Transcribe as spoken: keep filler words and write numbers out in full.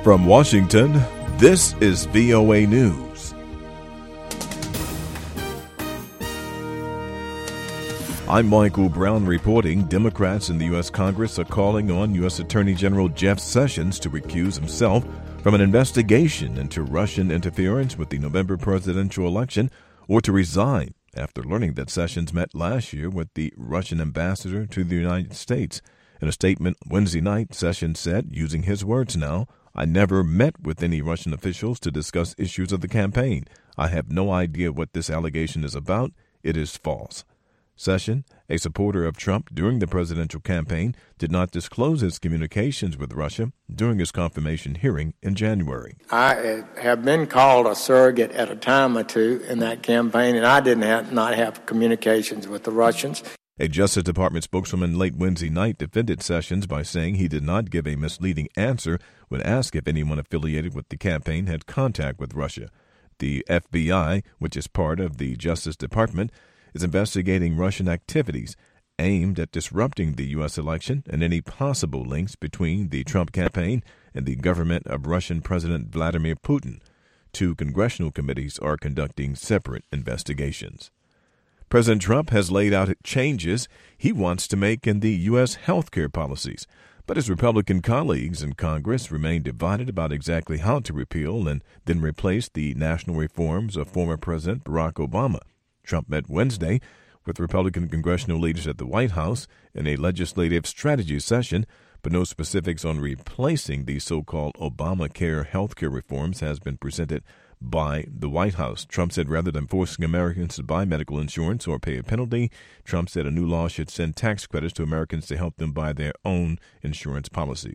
From Washington, this is V O A News. I'm Michael Brown reporting Democrats in the U S Congress are calling on U S Attorney General Jeff Sessions to recuse himself from an investigation into Russian interference with the November presidential election or to resign after learning that Sessions met last year with the Russian ambassador to the United States. In a statement Wednesday night, Sessions said, using his words now, "I never met with any Russian officials to discuss issues of the campaign. I have no idea what this allegation is about. It is false." Sessions, a supporter of Trump during the presidential campaign, did not disclose his communications with Russia during his confirmation hearing in January. I have been called a surrogate at a time or two in that campaign, and I didn't have, not have communications with the Russians. A Justice Department spokeswoman late Wednesday night defended Sessions by saying he did not give a misleading answer when asked if anyone affiliated with the campaign had contact with Russia. The F B I, which is part of the Justice Department, is investigating Russian activities aimed at disrupting the U S election and any possible links between the Trump campaign and the government of Russian President Vladimir Putin. Two congressional committees are conducting separate investigations. President Trump has laid out changes he wants to make in the U S healthcare policies, but his Republican colleagues in Congress remain divided about exactly how to repeal and then replace the national reforms of former President Barack Obama. Trump met Wednesday with Republican congressional leaders at the White House in a legislative strategy session, but no specifics on replacing the so-called Obamacare healthcare reforms has been presented by the White House. Trump said rather than forcing Americans to buy medical insurance or pay a penalty, Trump said a new law should send tax credits to Americans to help them buy their own insurance policies.